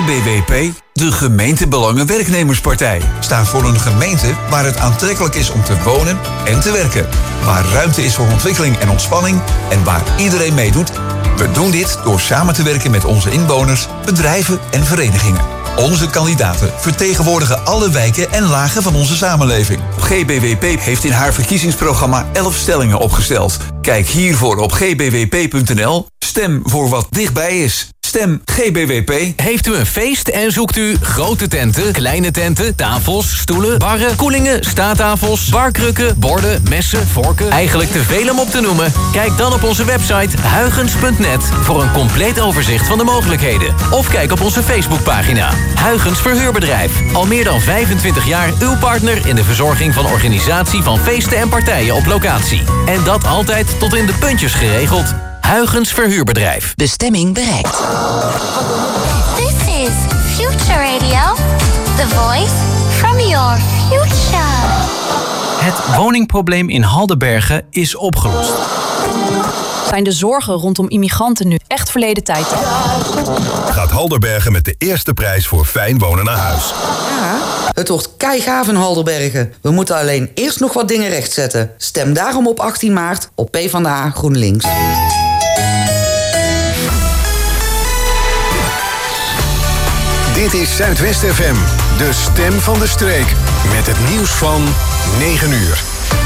GBWP, de Gemeentebelangen-werknemerspartij, staat voor een gemeente waar het aantrekkelijk is om te wonen en te werken. Waar ruimte is voor ontwikkeling en ontspanning en waar iedereen meedoet. We doen dit door samen te werken met onze inwoners, bedrijven en verenigingen. Onze kandidaten vertegenwoordigen alle wijken en lagen van onze samenleving. GBWP heeft in haar verkiezingsprogramma 11 stellingen opgesteld. Kijk hiervoor op gbwp.nl. Stem voor wat dichtbij is. Stem GBWP. Heeft u een feest en zoekt u grote tenten, kleine tenten, tafels, stoelen, barren, koelingen, staattafels, barkrukken, borden, messen, vorken? Eigenlijk te veel om op te noemen? Kijk dan op onze website huygens.net voor een compleet overzicht van de mogelijkheden. Of kijk op onze Facebookpagina. Huygens Verhuurbedrijf. Al meer dan 25 jaar uw partner in de verzorging van organisatie van feesten en partijen op locatie. En dat altijd tot in de puntjes geregeld. Huygens Verhuurbedrijf. Bestemming bereikt. This is Future Radio. The voice from your future. Het woningprobleem in Haldenbergen is opgelost. Zijn de zorgen rondom immigranten nu echt verleden tijd? Gaat Haldenbergen met de eerste prijs voor fijn wonen naar huis. Ja, het wordt keigaaf in Haldenbergen. We moeten alleen eerst nog wat dingen rechtzetten. Stem daarom op 18 maart op PvdA GroenLinks. Dit is Zuidwest FM, de stem van de streek. Met het nieuws van 9 uur.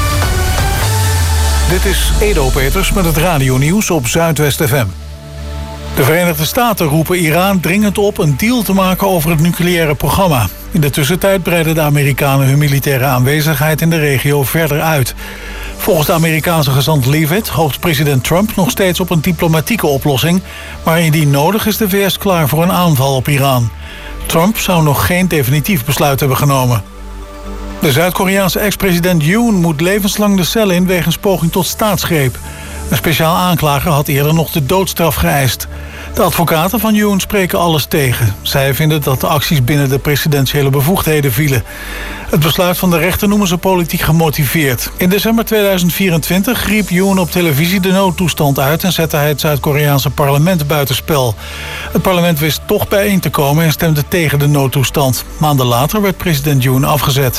Dit is Edo Peters met het radionieuws op Zuidwest FM. De Verenigde Staten roepen Iran dringend op een deal te maken over het nucleaire programma. In de tussentijd breiden de Amerikanen hun militaire aanwezigheid in de regio verder uit. Volgens de Amerikaanse gezant Leavitt hoopt president Trump nog steeds op een diplomatieke oplossing, maar indien nodig is de VS klaar voor een aanval op Iran. Trump zou nog geen definitief besluit hebben genomen. De Zuid-Koreaanse ex-president Yoon moet levenslang de cel in wegens poging tot staatsgreep. Een speciaal aanklager had eerder nog de doodstraf geëist. De advocaten van Yoon spreken alles tegen. Zij vinden dat de acties binnen de presidentiële bevoegdheden vielen. Het besluit van de rechter noemen ze politiek gemotiveerd. In december 2024 riep Yoon op televisie de noodtoestand uit en zette hij het Zuid-Koreaanse parlement buitenspel. Het parlement wist toch bijeen te komen en stemde tegen de noodtoestand. Maanden later werd president Yoon afgezet.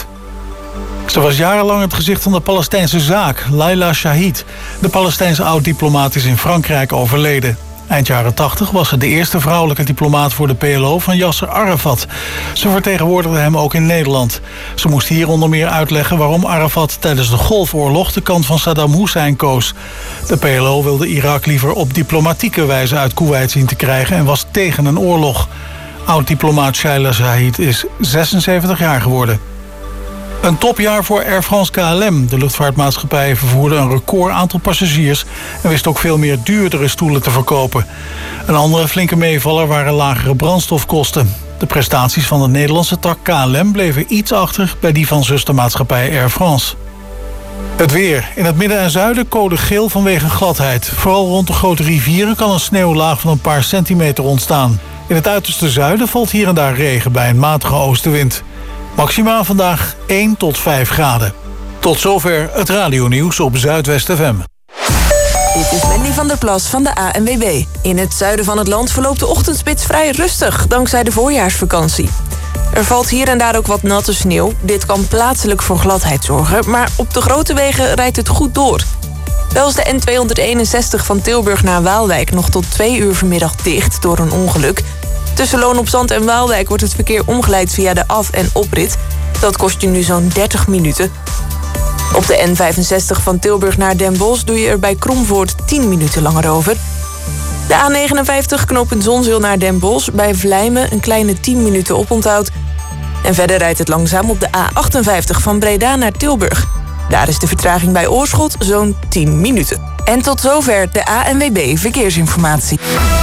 Ze was jarenlang het gezicht van de Palestijnse zaak, Laila Shahid. De Palestijnse oud-diplomaat is in Frankrijk overleden. Eind jaren 80 was ze de eerste vrouwelijke diplomaat voor de PLO van Yasser Arafat. Ze vertegenwoordigde hem ook in Nederland. Ze moest hier onder meer uitleggen waarom Arafat tijdens de Golfoorlog de kant van Saddam Hussein koos. De PLO wilde Irak liever op diplomatieke wijze uit Koeweit zien te krijgen en was tegen een oorlog. Oud-diplomaat Laila Shahid is 76 jaar geworden. Een topjaar voor Air France KLM. De luchtvaartmaatschappij vervoerde een record aantal passagiers en wist ook veel meer duurdere stoelen te verkopen. Een andere flinke meevaller waren lagere brandstofkosten. De prestaties van de Nederlandse tak KLM bleven iets achter bij die van zustermaatschappij Air France. Het weer. In het midden en zuiden code geel vanwege gladheid. Vooral rond de grote rivieren kan een sneeuwlaag van een paar centimeter ontstaan. In het uiterste zuiden valt hier en daar regen bij een matige oostenwind. Maximaal vandaag 1 tot 5 graden. Tot zover het radionieuws op Zuidwest FM. Dit is Wendy van der Plas van de ANWB. In het zuiden van het land verloopt de ochtendspits vrij rustig, dankzij de voorjaarsvakantie. Er valt hier en daar ook wat natte sneeuw. Dit kan plaatselijk voor gladheid zorgen, maar op de grote wegen rijdt het goed door. Wel is de N261 van Tilburg naar Waalwijk nog tot 2 uur vanmiddag dicht door een ongeluk. Tussen Loon op Zand en Waalwijk wordt het verkeer omgeleid via de af- en oprit. Dat kost je nu zo'n 30 minuten. Op de N65 van Tilburg naar Den Bosch doe je er bij Kromvoort 10 minuten langer over. De A59 knooppunt Zonzeel naar Den Bosch, bij Vlijmen een kleine 10 minuten oponthoud. En verder rijdt het langzaam op de A58 van Breda naar Tilburg. Daar is de vertraging bij Oorschot zo'n 10 minuten. En tot zover de ANWB Verkeersinformatie.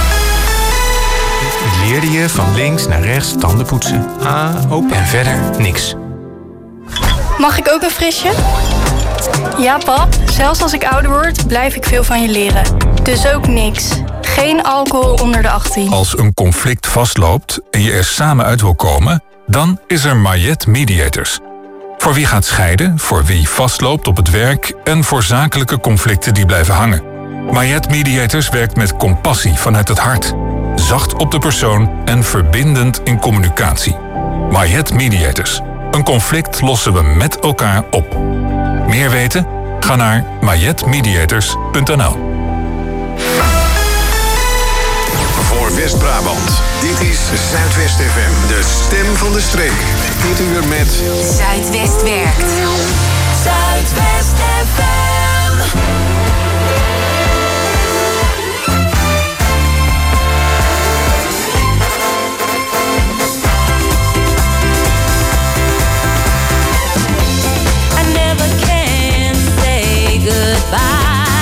Leerde je van links naar rechts tanden poetsen. En verder niks. Mag ik ook een frisje? Ja, pap. Zelfs als ik ouder word, blijf ik veel van je leren. Dus ook niks. Geen alcohol onder de 18. Als een conflict vastloopt en je er samen uit wil komen, dan is er Mayet Mediators. Voor wie gaat scheiden, voor wie vastloopt op het werk en voor zakelijke conflicten die blijven hangen. Mayet Mediators werkt met compassie vanuit het hart. zacht op de persoon en verbindend in communicatie. Mayet Mediators. Een conflict lossen we met elkaar op. Meer weten? Ga naar mayetmediators.nl. Voor West-Brabant. Dit is Zuidwest FM, de stem van de streek. Dit uur met Zuidwest werkt. Zuidwest FM. I never can say goodbye.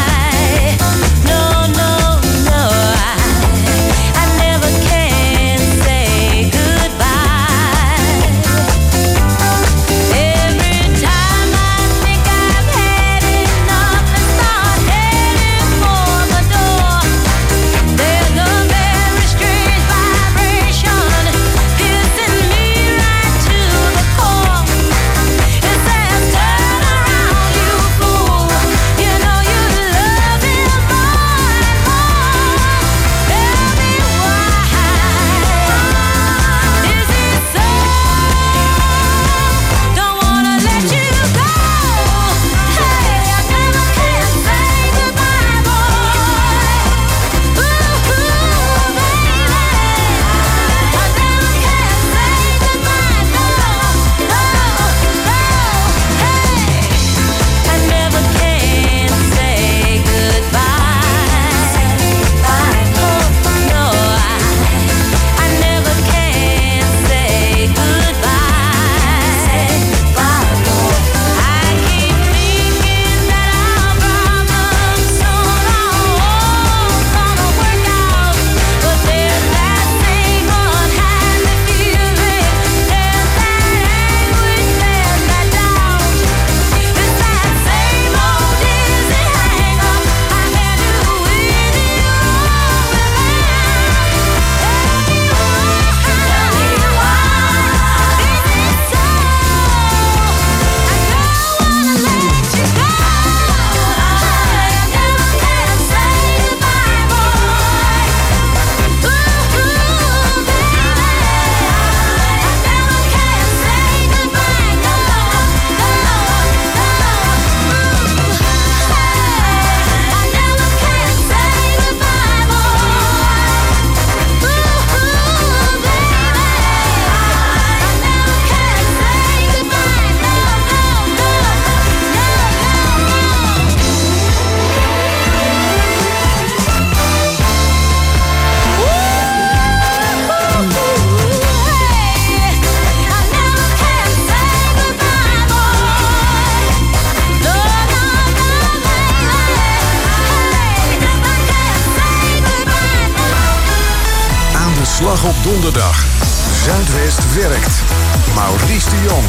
Op donderdag. Zuidwest werkt. Maurice de Jong.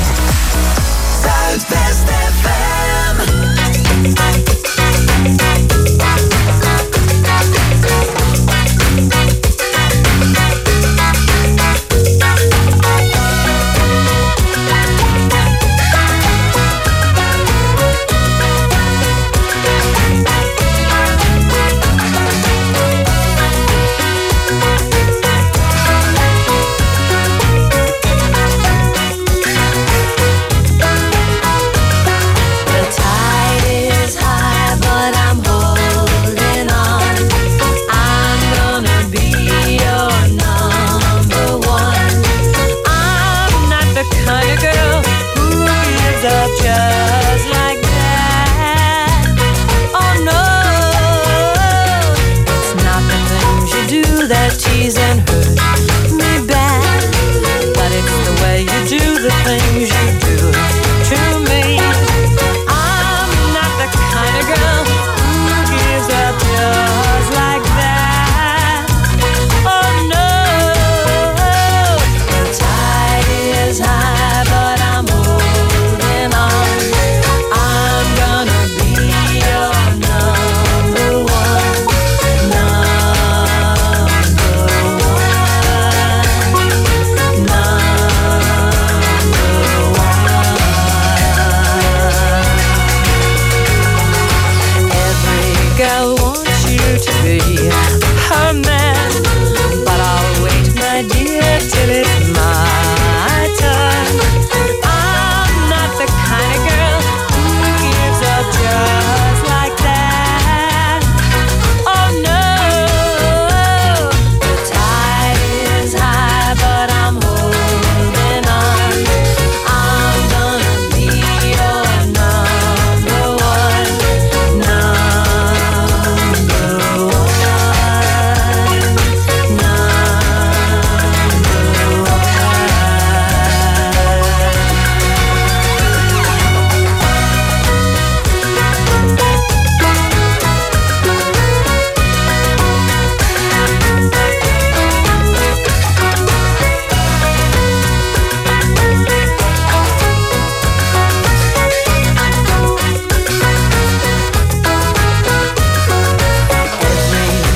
Zuidwest FM. The tide is high.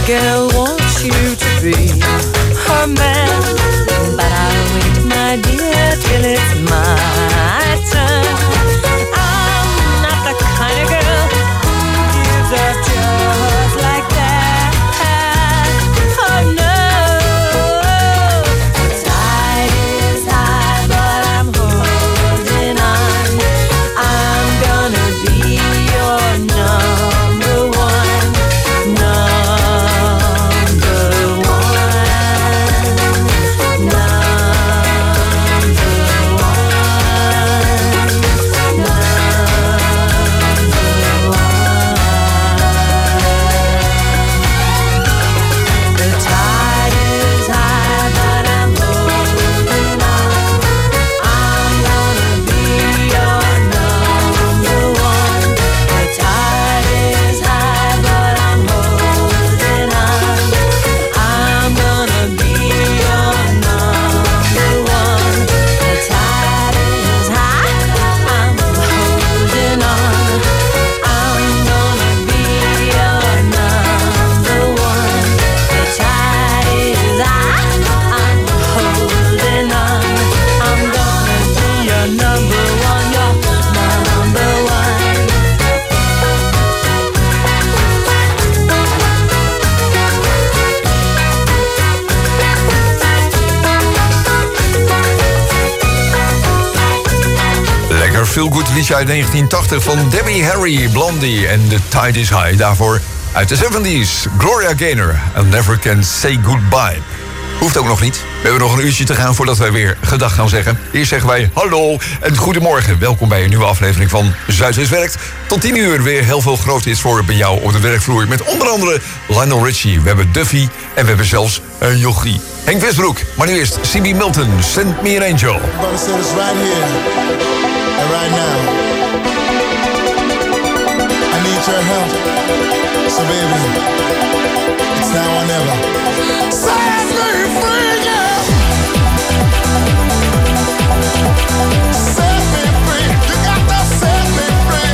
girl wants you to be her man, but I'll wait, my dear, till it's my turn. I'm not the kind of girl who gives up just like that. Oh no, the tide is high, but I'm holding on. I'm gonna be your number one, number one, the tide is high, but I'm holding on. I'm gonna be your number one. The tide is high, but I'm holding on. I'm gonna be your number one. The tide is high, I'm holding on. I'm gonna be your number one. The tide is high, I'm holding on. I'm gonna be your number one, your number one. Lekker feel good liedje uit 1980 van Debbie Harry, Blondie en The Tide is High. Daarvoor uit de 70s, Gloria Gaynor, I Never Can Say Goodbye. Hoeft ook nog niet. We hebben nog een uurtje te gaan voordat wij weer gedag gaan zeggen. Eerst zeggen wij hallo en goedemorgen. Welkom bij een nieuwe aflevering van Zuidwest Werkt. Tot 10 uur weer heel veel grote hits voor bij jou op de werkvloer. Met onder andere Lionel Richie, we hebben Duffy en we hebben zelfs een jochie. Henk Westbroek, maar nu eerst C.B. Milton, Send Me an Angel. I'm gonna say this right here and right now. I need your help. So baby, it's now or never. Set me free, girl. Set me free. You got to set me free.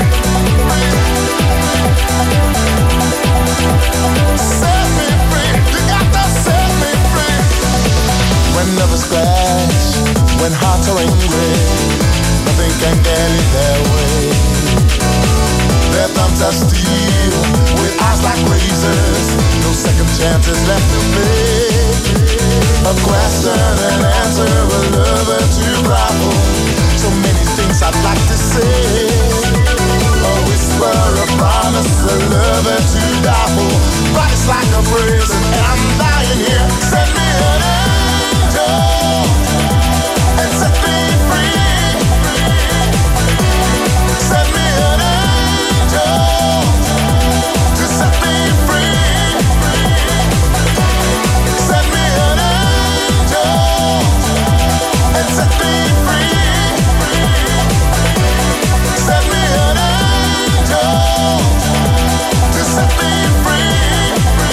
Set me free. You got to set me free. When lovers clash, when hearts are angry, nothing can get in their way. Their thumbs are steel, with eyes like razors, no second chances left to make. A question and answer, a lover to grapple. So many things I'd like to say. A whisper, a promise, a lover to die for. But it's like a prison, and I'm dying here. Send me an angel and set me free. Send me an angel to set me free. Send me an angel and set me free. Send me an angel to set me free.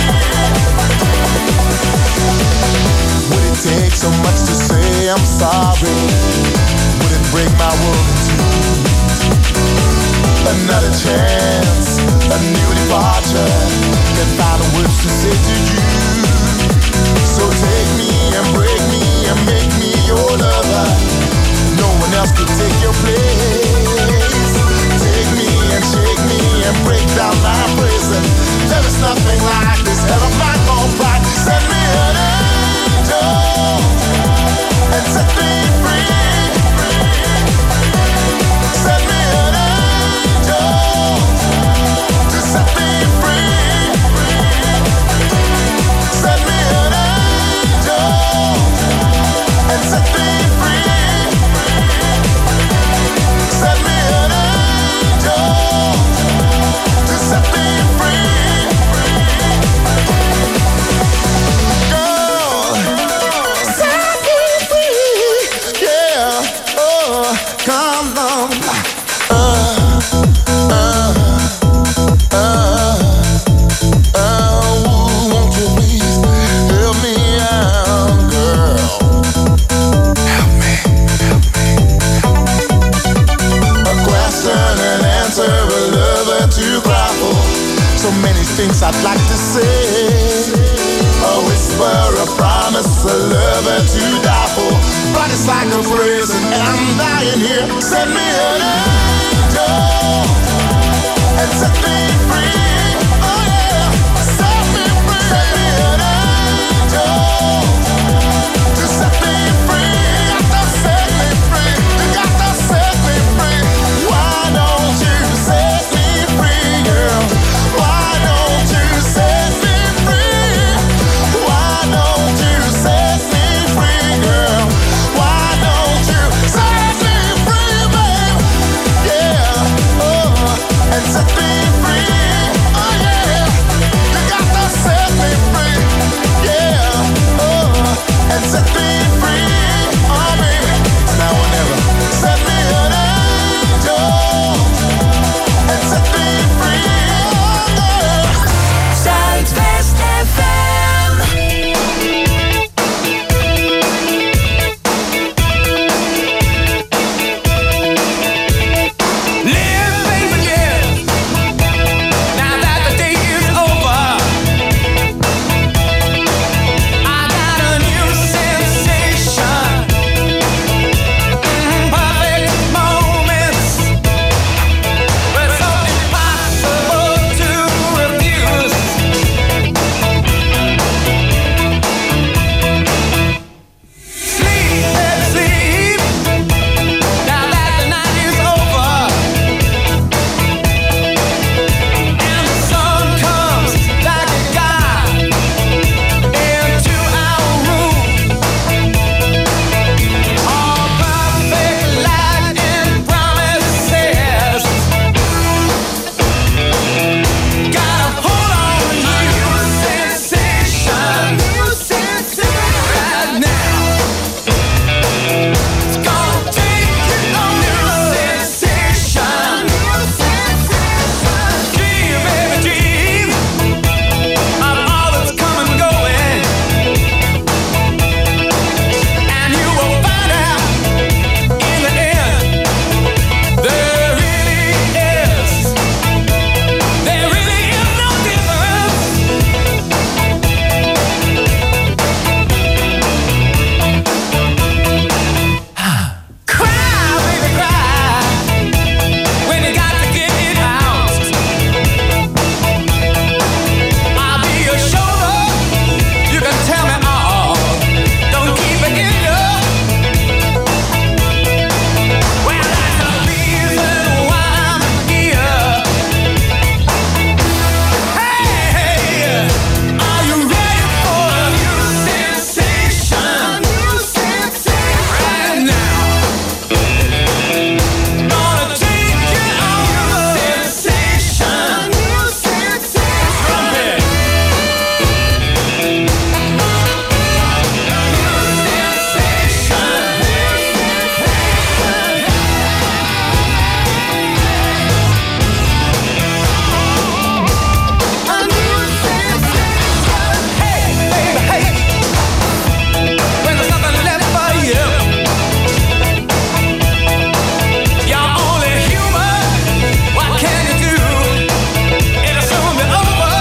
Would it take so much to say I'm sorry? Would it break my world in two? Another chance, a new departure. Can find the words to say to you. So take me and break me and make me your lover. No one else could take your place. Take me and shake me and break down my prison. There is nothing like this hell of my own pride. Send me an angel and set me free. Send me an angel to set me free. Set a prison and I'm dying here. Send me an angel and set me free. Oh yeah, set me free. Send me an angel to set me free. You got to set me free. You got to set me free. Why don't you set me free, girl? Why don't you set me free? Why don't you set me free, girl? Why don't you set me free, babe? Yeah, oh, and set me free. Oh yeah, you got to set me free. Yeah, oh, and set me free. Oh baby, now or never. Set me an angel and set me free. Oh girl. Zuidwest FM. Live, baby, live. Now that the day is over, I got a new sensation. Perfect moments, but so impossible to refuse. Sleep, baby, sleep. Now that the night is over, and the sun comes like a god into our room. All perfect light and promises. Gotta hold on to your sensation right now. It's gonna take you on your sensation. Dream, baby, dream of all that's come and going, and you will find out in the end there really is no difference. Cry, baby, cry when you got to get it out. I'll be your shoulder, you can tell me all. Don't keep it in you. Well, that's the reason why I'm here. Hey, are you ready for a new sensation? Right now. Gonna take you on your sensation. Trumpet. Hey, baby, hey. When there's nothing left for you, you're only human. What can you do? It'll soon be over.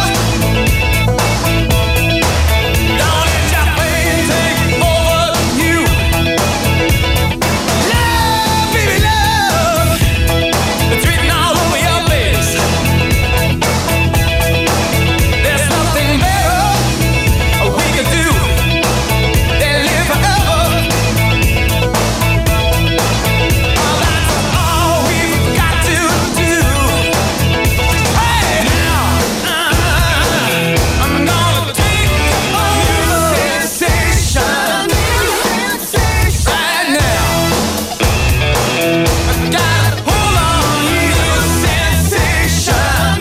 Don't let your pain take over you. Love, baby, love. It's written all over your face. There's nothing better we could do than live forever. That's all we've got to do. Hey, now, I'm gonna take on your sensation right now. I gotta hold on to your sensation.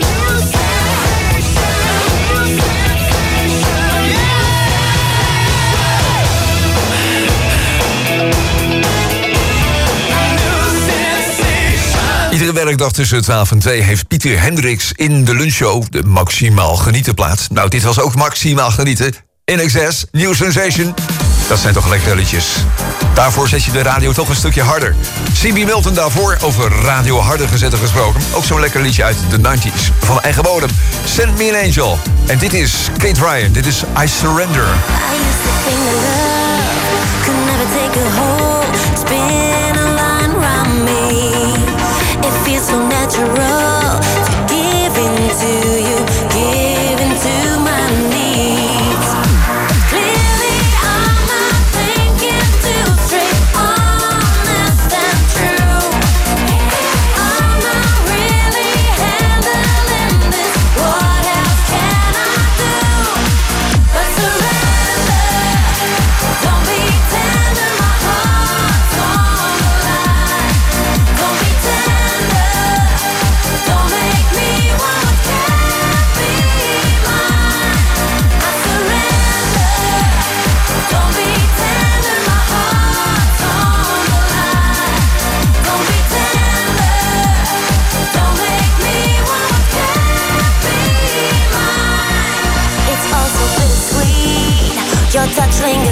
Iedere werkdag tussen 12 en 2 heeft Pieter Hendricks in de lunchshow de Maximaal Genieten plaats. Nou, dit was ook Maximaal Genieten. In Excess, New Sensation. Dat zijn toch lekkere liedjes. Daarvoor zet je de radio toch een stukje harder. C.B. Milton daarvoor, over radio harder gezetten gesproken. Ook zo'n lekker liedje uit de 90s. Van eigen bodem. Send Me an Angel. En dit is Kate Ryan. Dit is I Surrender. I used to think that love could never take a hold.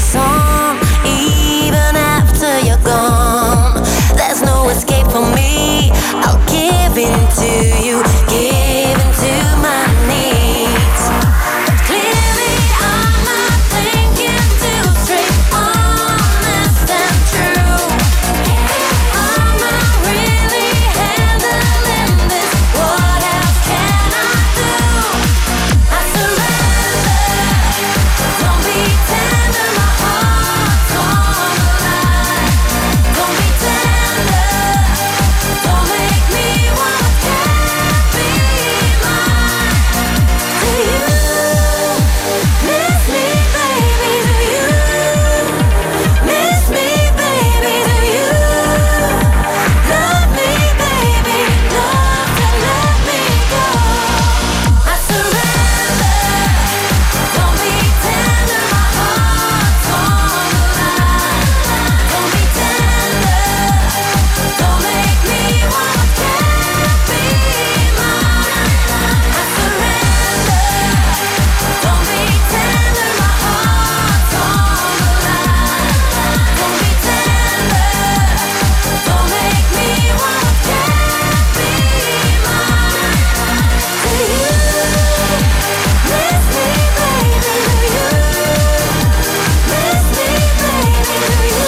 song, even after you're gone. There's no escape for me. I'll give in to you, give in to my needs. Clearly I'm not thinking too straight, honest and true. I'm not really handling this. What else can I do? I surrender. Don't be tender, my heart's on the line. Don't be tender. Don't make me what can't be mine. Do you miss me, baby? Do you miss me, baby? Do you love me, baby? Love to let me go. I surrender. Don't be tender, my heart's on the line. Don't be tender. Don't make me what can't be mine. I surrender. Don't be tender, my heart's on the line. Don't be tender. Don't make me what can't be mine. Do you miss me, baby? Do you miss me, baby? Do you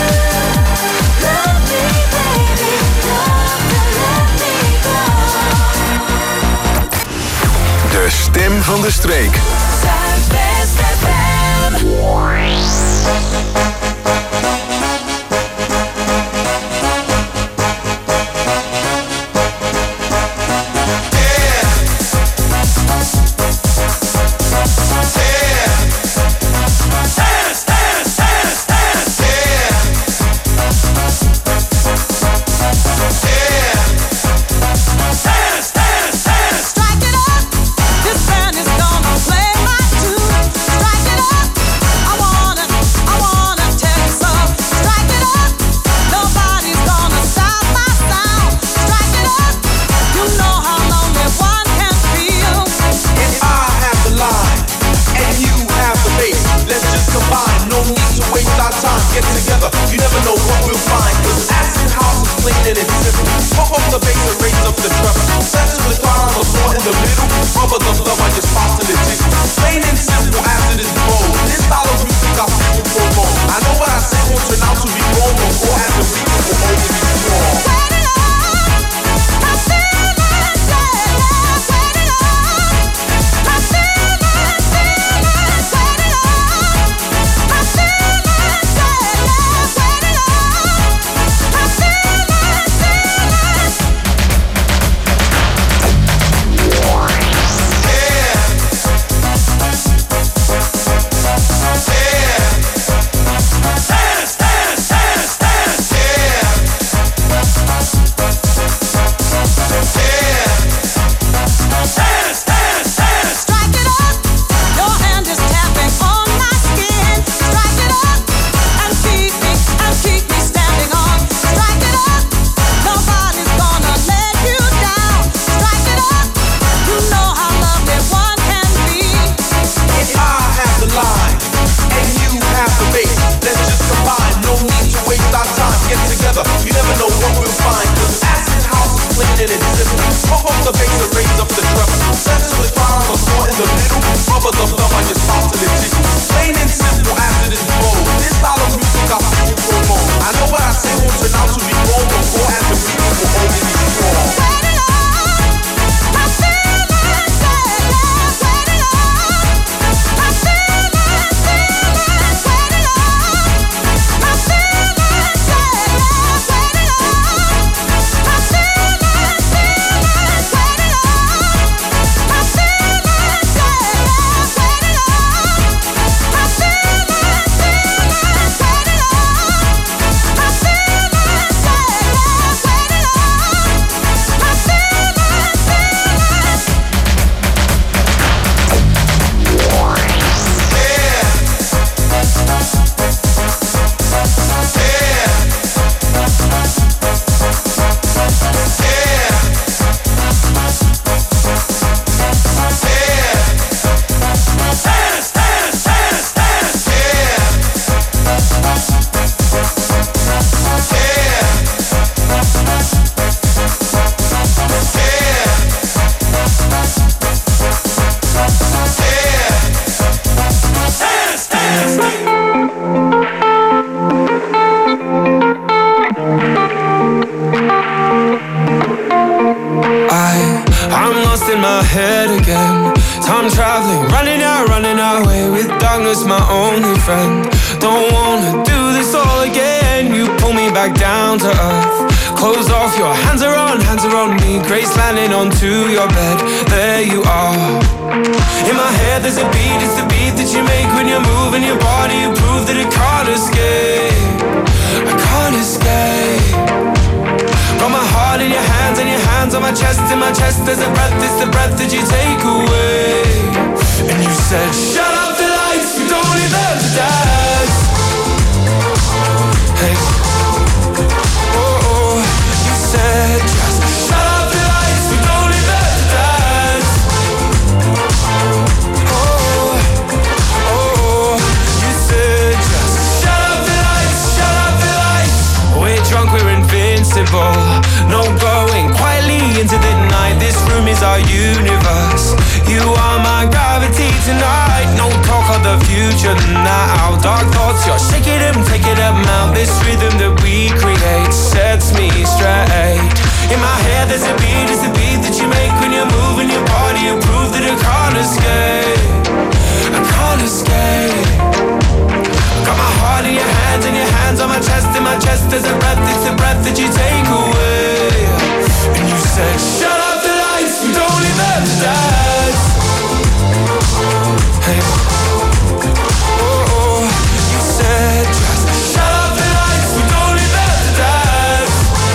love me, baby? Love to let me go. De stem van de streek. Zuidwest FM. Strike it up, this band is gonna play my tune. Strike it up, I wanna tell you so. Strike it up, nobody's gonna stop my sound. Strike it up, you know how lonely one can feel. If I have the line and you have the bass, let's just combine. No need to waste our time. Get together, you never know what we'll find. 'Cause acid house is plain and it's simple. Pump up the bass and raise up the treble. Center the guitar on the floor in the middle. Rubber the love on your spot till it tickles. Plain and simple, acid is bold. This style of music I feel for more. I know what I say won't turn out to be wrong, but more and the people will always be strong. Strike it up, your hand is tapping on my skin. Strike it up and keep me standing on. Strike it up, nobody's gonna let you down. Strike it up, you know how lovely one can be. If I have the line and you have the bass, let's just combine. No need to waste our time. Get together, you never know what we'll find. 'Cause acid house is plain and it's simple. Pump up the bass and raise up the treble. Center the guitar on the floor in the middle. Rubber the love on your spot till it tickles. Plain and simple, acid is bold. This style of music I feel for more. I know what I say won't turn out to be wrong, but more and the people will always be strong. only friend. Don't wanna do this all again. You pull me back down to earth. Close off, your hands are on me. Grace landing onto your bed. There you are. In my head there's a beat, it's the beat that you make when you're moving your body. You prove that it can't escape. I can't escape. Got my heart in your hands and your hands on my chest. In my chest there's a breath, it's the breath that you take away. And you said, shut up the lights, we don't need them to dance. Hey, oh, you said, just shut up the lights, we don't need them to dance. Oh, you said, just shut up the lights, shut up the lights. We're drunk, we're invincible. No going quietly into the night. This room is our universe. You are my gravity tonight. No talk of the future now. Dark thoughts, you're shaking them, taking them out. This rhythm that we create sets me straight. In my head there's a beat, it's the beat that you make when you're moving your body. You prove that I can't escape. I can't escape. Got my heart in your hands and your hands on my chest. In my chest there's a breath, it's the breath that you take away. And you said, shut up the lights, we don't need them to dance. Hey, oh, you said, just shut up the lights, we don't need them to dance.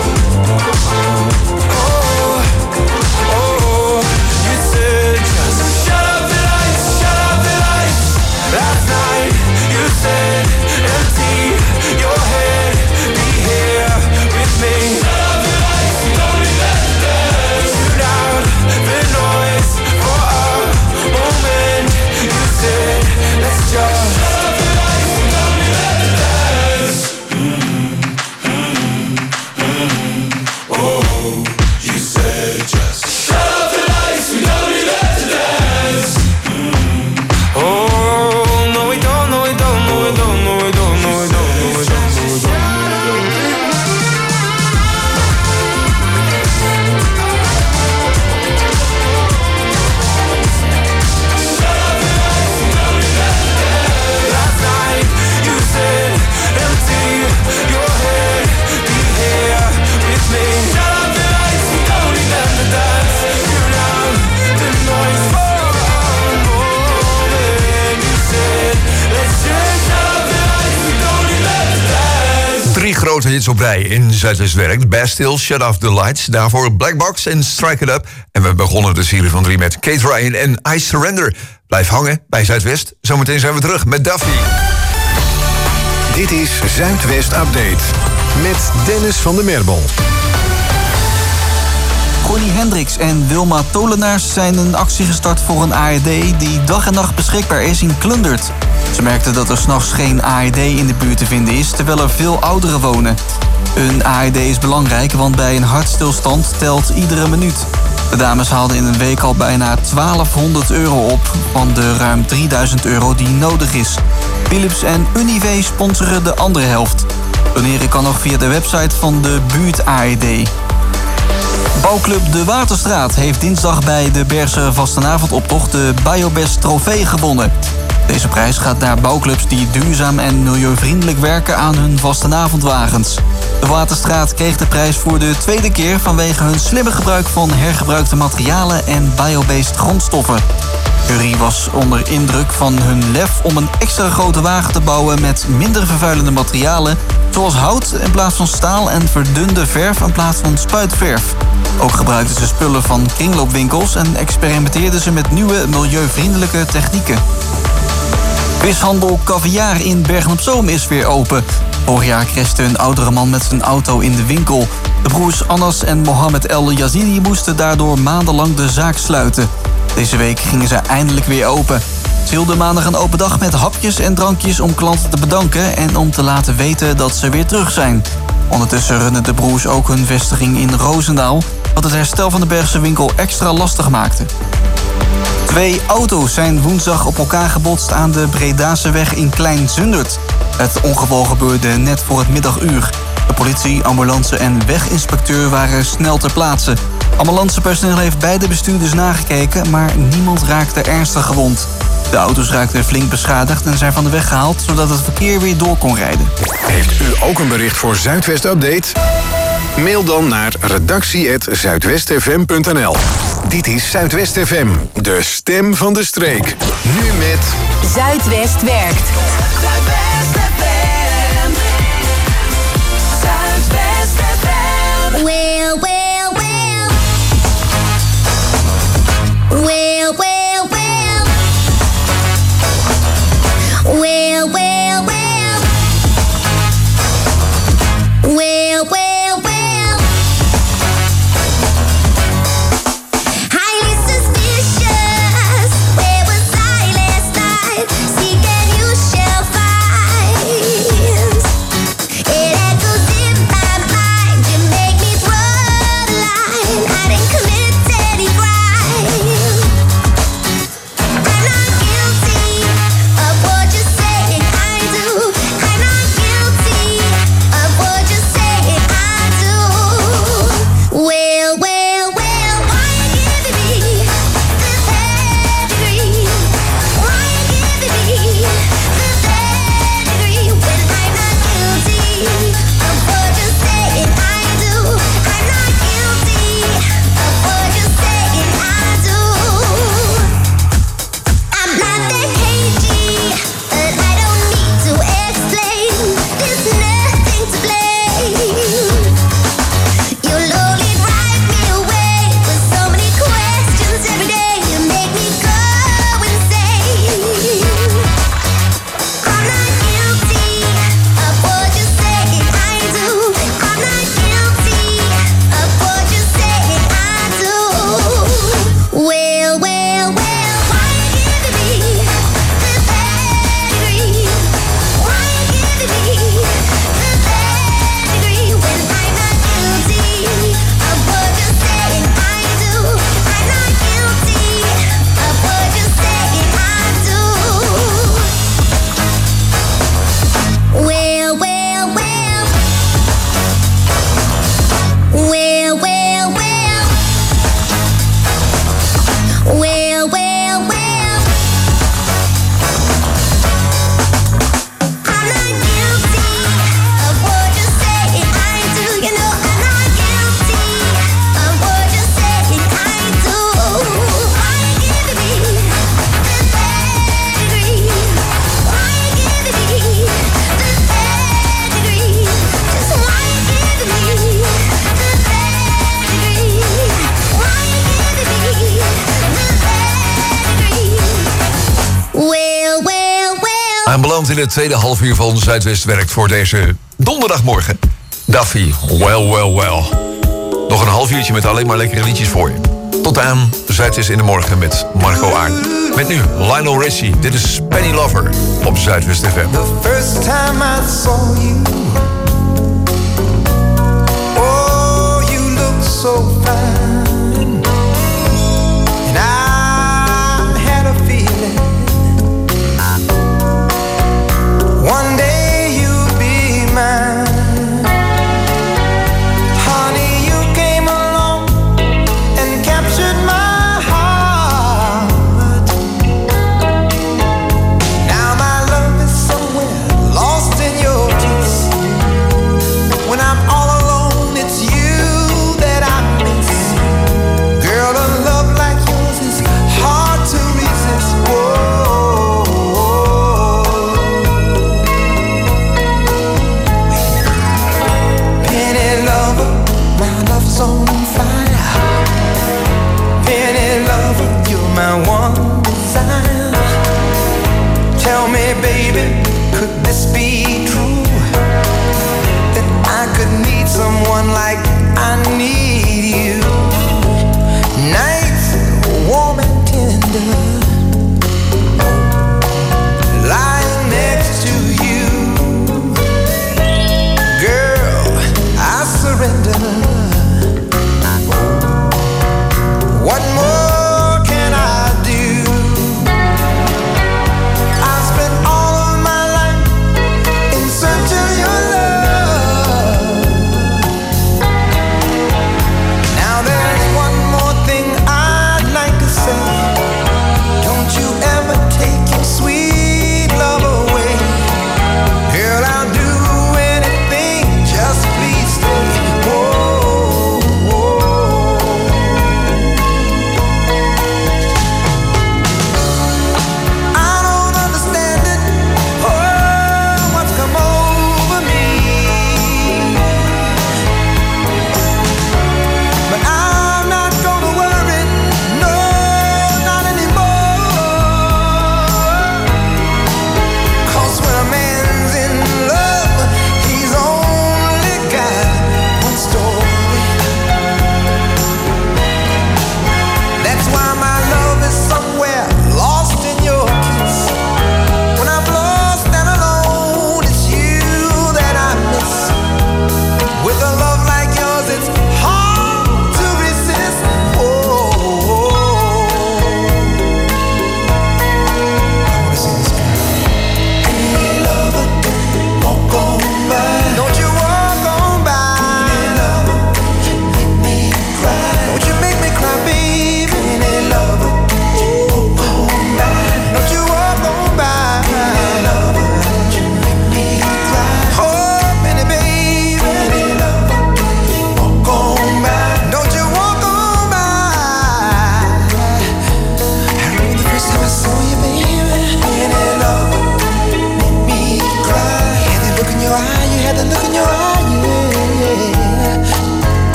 Oh, you said, just shut up the lights, shut up the lights. Last night you said, empty your head, be here with me. Shut up the lights, we don't need them to dance. Tune out the noise for a moment. You said, let's just shut up the lights, we don't need them to dance. Oh, you said just shut up the lights, we don't need them to dance. Oh, no we don't, no we don't, no we don't, no we don't, no we don't, no we don't, no we don't, no we don't. Last night you said, empty your head, be here with me. Shut up the lights, we don't need them to dance. Tune out the noise for a moment. You said, let's just shut up the lights, we don't need them to dance. 3 grote hits op rij in Zuidwest werkt. Bastille, Shut Off the Lights. Daarvoor Black Box en Strike It Up. En we begonnen de serie van 3 met Kate Ryan en I Surrender. Blijf hangen bij Zuidwest. Zometeen zijn we terug met Duffy. Dit is Zuidwest Update met Dennis van der Merbel. Connie Hendricks en Wilma Tolenaars zijn een actie gestart voor een AED die dag en nacht beschikbaar is in Klundert. Ze merkten dat er 's nachts geen AED in de buurt te vinden is, terwijl er veel ouderen wonen. Een AED is belangrijk, want bij een hartstilstand telt iedere minuut. De dames haalden in een week al bijna 1200 euro op van de ruim 3000 euro die nodig is. Philips en Unive sponsoren de andere helft. Doneren kan nog via de website van de buurt AED. Bouwclub De Waterstraat heeft dinsdag bij de Bergse Vastenavondoptocht de Biobest Trofee gewonnen. Deze prijs gaat naar bouwclubs die duurzaam en milieuvriendelijk werken aan hun vastenavondwagens. De Waterstraat kreeg de prijs voor de tweede keer vanwege hun slimme gebruik van hergebruikte materialen en biobased grondstoffen. De jury was onder indruk van hun lef om een extra grote wagen te bouwen met minder vervuilende materialen, zoals hout in plaats van staal en verdunde verf in plaats van spuitverf. Ook gebruikten ze spullen van kringloopwinkels en experimenteerden ze met nieuwe milieuvriendelijke technieken. Vishandel Caviar in Bergen-op-Zoom is weer open. Vorig jaar crashte een oudere man met zijn auto in de winkel. De broers Anas en Mohammed El Yazidi moesten daardoor maandenlang de zaak sluiten. Deze week gingen ze eindelijk weer open. Ze hielden maandag een open dag met hapjes en drankjes om klanten te bedanken en om te laten weten dat ze weer terug zijn. Ondertussen runnen de broers ook hun vestiging in Roosendaal, wat het herstel van de Bergse winkel extra lastig maakte. 2 auto's zijn woensdag op elkaar gebotst aan de Bredaseweg in Klein-Zundert. Het ongeval gebeurde net voor het middaguur. De politie, ambulance en weginspecteur waren snel ter plaatse. Ambulancepersoneel heeft beide bestuurders nagekeken, maar niemand raakte ernstig gewond. De auto's raakten flink beschadigd en zijn van de weg gehaald, zodat het verkeer weer door kon rijden. Heeft u ook een bericht voor Zuidwest Update? Mail dan naar redactie@zuidwestfm.nl. Dit is Zuidwest FM, de stem van de streek. Nu met... Zuidwest werkt. Well, well, well. Well, well, well. Well, well, well. Well, well, well. Highly suspicious. Where was I last night? Seek and you shall find. It echoes in my mind. You make me draw the line. I didn't commit any crime. I'm not guilty of what you're saying I do. I'm not guilty of what you're saying I do. Well, well, well, why you giving me this pedigree? Why you giving me this pedigree when I'm not guilty of what you're saying I do? I'm not guilty of what you're saying I do. I'm not that cagey, but I don't need to explain. There's nothing to blame. You'll only drive me away with so many questions every day. You make me go insane. I'm not guilty of what you're saying I do. I'm not guilty of what you're saying I do. Well, well, well, why you giving me this pedigree? Why you giving me this pedigree when I'm not guilty of what you're saying I do? I'm not guilty of what you're saying I do. Well, well, well. Well, well, well. Well, well, well. I'm not guilty of what you're saying I do. You know I'm not guilty of what you're saying I do. Why you giving me this pedigree? Why you giving me this pedigree? Just why you giving me this pedigree? Why you giving me this pedigree? Well, well, well. Aanbeland in het tweede halfuur van Zuidwest werkt voor deze donderdagmorgen. Duffy, well, well, well. Nog een half uurtje met alleen maar lekkere liedjes voor je. Tot aan Zuidwest in de morgen met Marco Aarden. Met nu Lionel Richie. Dit is Penny Lover op Zuidwest FM. First time I saw you, oh, you look so fine, and I had a feeling one day you'd be mine. Honey, you came along and captured my heart. Now my love is somewhere lost in your kiss. When I'm all alone, it's you that I miss. Girl, a love like yours is hard to resist. Whoa. Penny lover, my love's on fire. Penny lover, you're my one desire. Tell me, baby, could this be true? That I could need someone like I need you. Nights warm and tender, lying next to you. Girl, I surrender. What more can I do? I spent all of my life in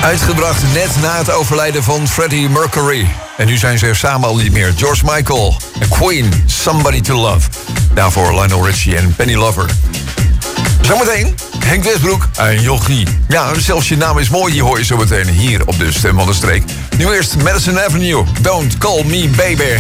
Uitgebracht net na het overlijden van Freddie Mercury. En nu zijn ze er samen al niet meer. George Michael en Queen, Somebody to Love. Daarvoor Lionel Richie en Penny Lover. Zometeen Henk Westbroek en Jochie. Ja, zelfs je naam is mooi, die hoor je zo meteen hier op de Stem van de Streek. Nu eerst Madison Avenue, Don't Call Me Baby.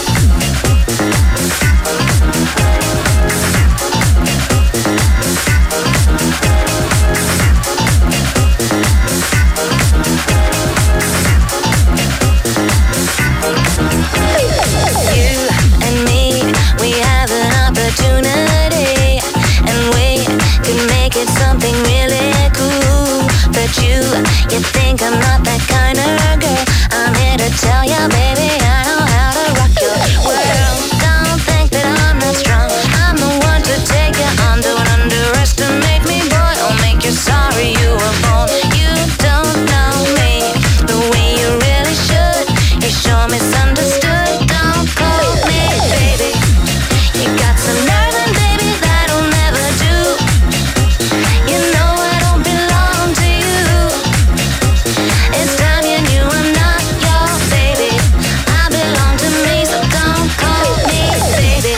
Something really cool, but you think I'm not that kind of girl. I'm here to tell you, baby, I know how to rock your world. Don't think that I'm not strong. I'm the one to take you on. Don't underestimate me, boy, or make you sorry you were born. You don't know me the way you really should. You sure misunderstood. Don't call me baby. You got some nerve, and baby, that'll never do. You know I don't belong to you. It's time you knew I'm not your baby. I belong to me, so don't call me baby.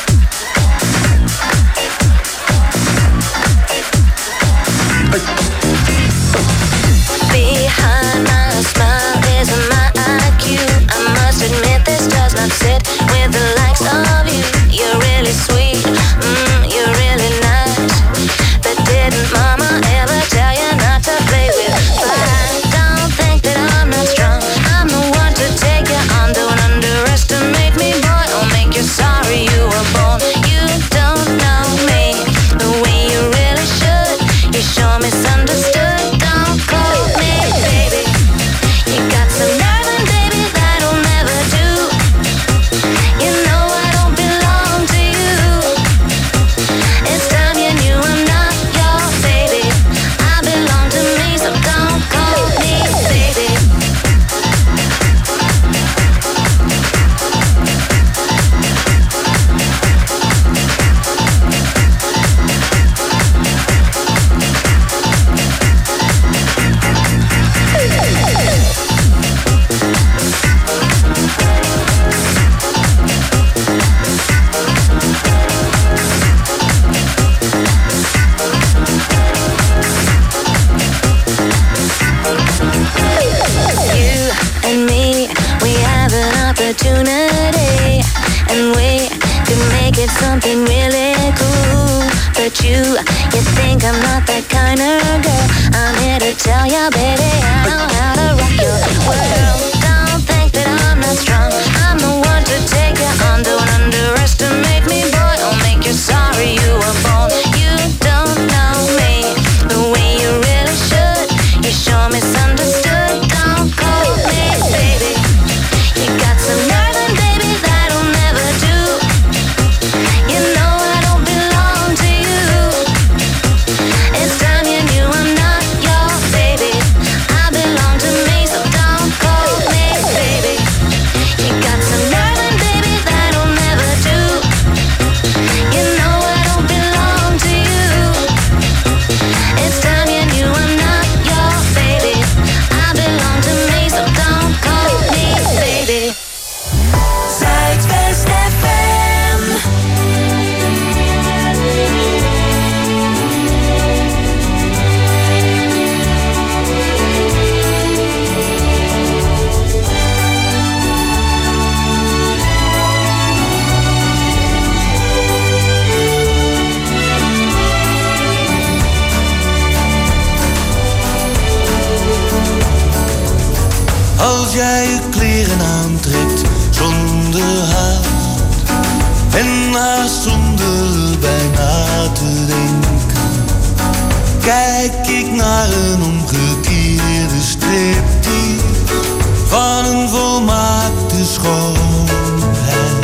Behind my smile is my IQ. I must admit this does not sit with the likes of you. You're really sweet, you're really nice. But didn't mama ever tell you not to play with fire? Don't think that I'm not strong. I'm the one to take you on. Don't underestimate me, boy, or make you sorry you were born. You don't know me the way you really should. You sure misunderstood. Don't call me baby. You got some nerve, and baby, that'll never do. You know I don't belong to you. It's time you knew I'm not your baby. I belong to me, so don't call me baby. You and me, we have an opportunity, and we can make it something really cool. But you think I'm not that kind of girl. I'm here to tell you, baby, I know how to rock your world. Don't think that I'm not strong. I'm the one to take you on. Don't underestimate me, boy, or make you sorry you were born. You don't know me the way you really should. You sure misunderstood. Don't call me baby. You got some nerve, and baby, that'll never do. You know I don't belong to you. It's time you knew I'm not your baby. I belong to me, so don't call me baby. You got some nerve, and baby, that'll never do. You know I don't belong to you. It's time you knew I'm not your baby. I belong to me, so don't call me baby. Zuidwest FM. Als jij je kleren aantrekt zonder haast en haast zonder bijna te denken, kijk ik naar een omgekeerde striptease van een volmaakte schoonheid.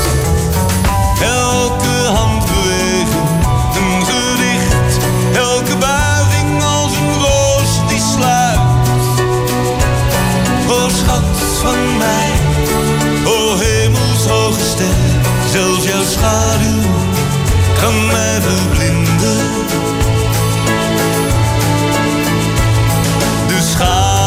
Elke handbeweging een gedicht, elke buiging als een roos die sluit. O schat van mij, o hemelshoge ster, zelfs jouw schaduw kan mij verblinden. Dus ga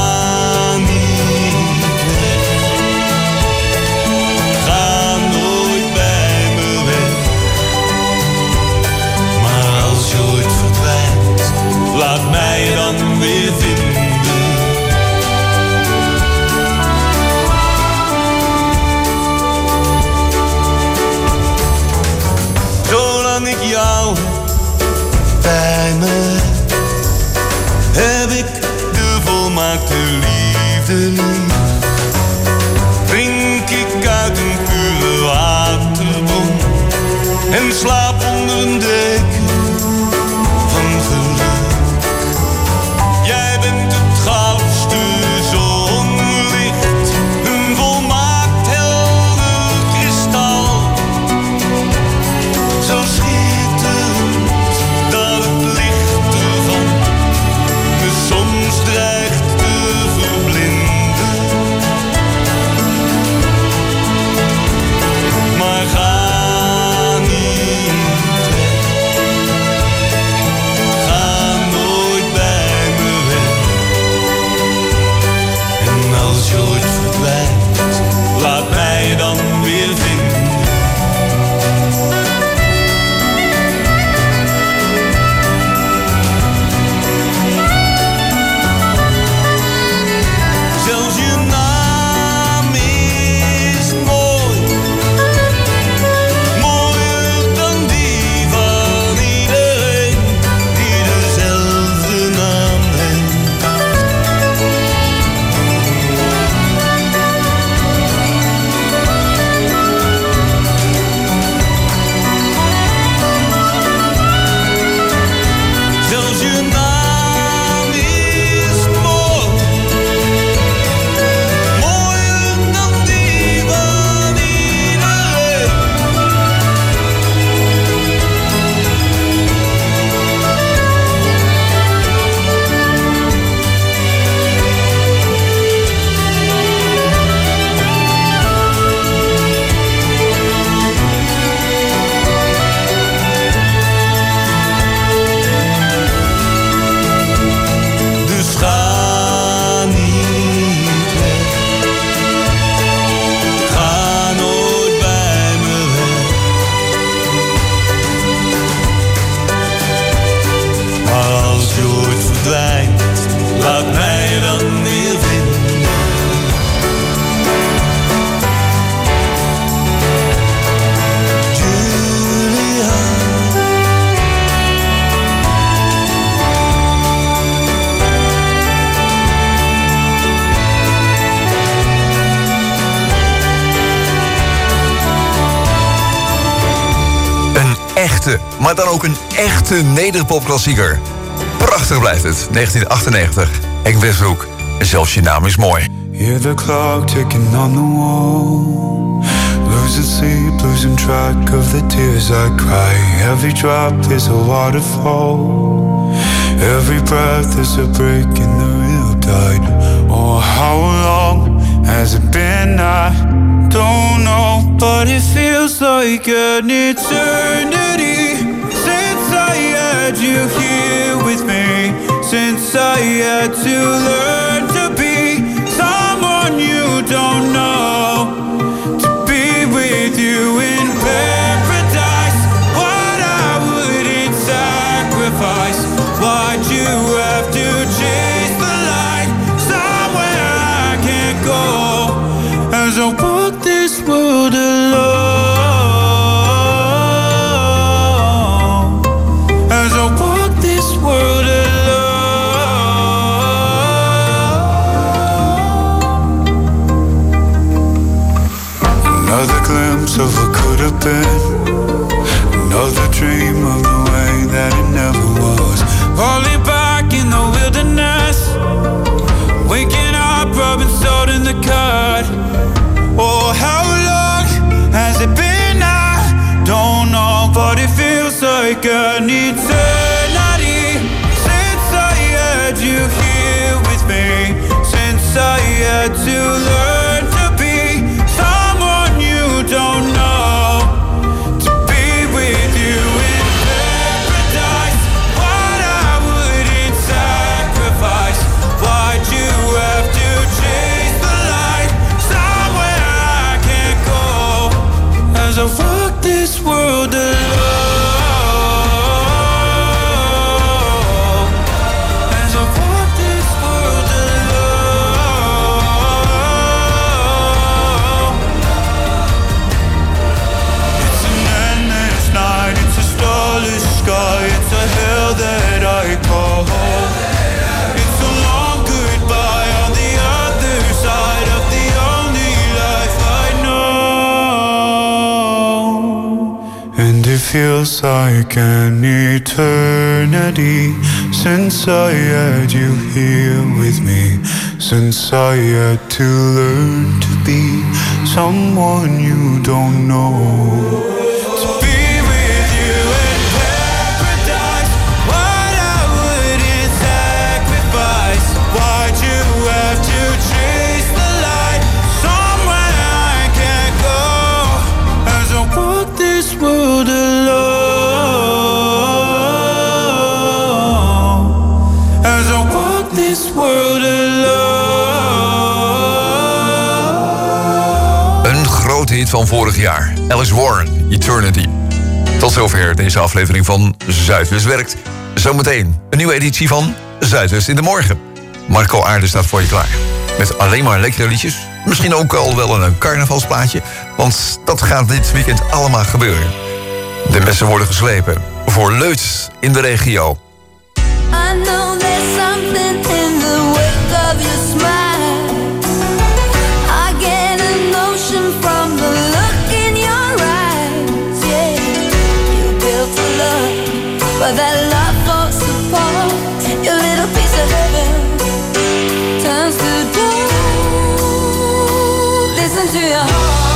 maakt de liefde lief. Drink ik uit een pure waterbron en slaap onder een deken van geluk. Jij bent het goudste zonlicht, een volmaakt helder kristal. Zo schitterend dat het licht ervan me soms dreigt te verblinden. Maar ga niet weg, ga nooit bij me weg. En als je ooit verdwijnt, laat mij dan weer vinden. Zelfs je naam is mooi, mooier dan die van iedereen die dezelfde naam heeft. Zelfs je naam is mooi, mooier dan die van iedereen. Dus ga niet weg, ga nooit bij me weg. Maar als je ooit verdwijnt, laat mij dan weer vinden. Julia. Een echte, maar dan ook een echte nederpopklassieker. Prachtig blijft het, 1998. Henk Westbroek, en zelfs je naam is mooi. Hear the clock ticking on the wall. Losing sleep, losing track of the tears I cry. Every drop is a waterfall. Every breath is a break in the real tide. Oh, how long has it been? I don't know, but it feels like an eternity since I had you here with me. Since I had to learn to be someone you don't know, to be with you in paradise. What I wouldn't sacrifice. Why'd you have to chase the light somewhere I can't go? As I walk this world alone, as I walk this world alone. Another glimpse of what could have been, another dream of the way that it never was. Falling back in the wilderness, waking up, rubbing salt in the cut. Oh, how long has it been? I don't know, but it feels like an eternity since I had you here with me. Since I had to learn to be someone you don't know, to be with you in paradise. What I wouldn't sacrifice. Why'd you have to chase the light somewhere I can't go? As I walk this world alone. like an eternity since I had you here with me, since I had to learn to be someone you don't know. World alone, as I walk this world alone. Een grote hit van vorig jaar, Alice Warren, Eternity. Tot zover deze aflevering van Zuidwest Werkt. Zometeen een nieuwe editie van Zuidwest in de Morgen. Marco Aarde staat voor je klaar. Met alleen maar lekkere liedjes. Misschien ook al wel een carnavalsplaatje. Want dat gaat dit weekend allemaal gebeuren. De messen worden geslepen voor Leuts in de regio. I know there's something in the wake of your smile. I get a notion from the look in your eyes. Yeah, you built a love, but that love falls apart. Your little piece of heaven turns to dust. Listen to your heart.